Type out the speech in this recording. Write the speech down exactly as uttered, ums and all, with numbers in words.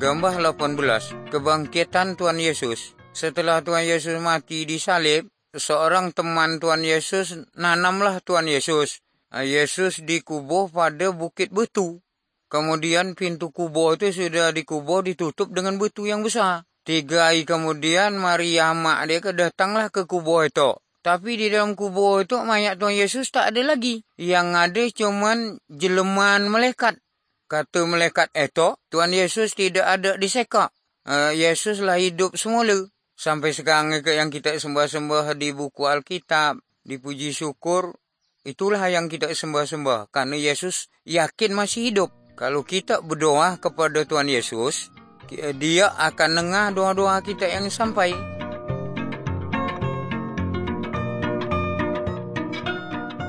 Gambar delapan belas. Kebangkitan Tuhan Yesus. Setelah Tuhan Yesus mati di salib, seorang teman Tuhan Yesus nanamlah Tuhan Yesus. Yesus dikubur pada bukit batu. Kemudian pintu kubur itu sudah dikubur ditutup dengan batu yang besar. Tiga hari kemudian Maria mak dia datanglah ke kubur itu. Tapi di dalam kubur itu mayat Tuhan Yesus tak ada lagi. Yang ada cuman jeleman malaikat. Kata malaikat itu, Tuhan Yesus tidak ada disekak. Uh, Yesuslah hidup semula. Sampai sekarang yang kita sembah-sembah di buku Alkitab, di puji syukur, itulah yang kita sembah-sembah. Karena Yesus yakin masih hidup. Kalau kita berdoa kepada Tuhan Yesus, dia akan dengar doa-doa kita yang sampai.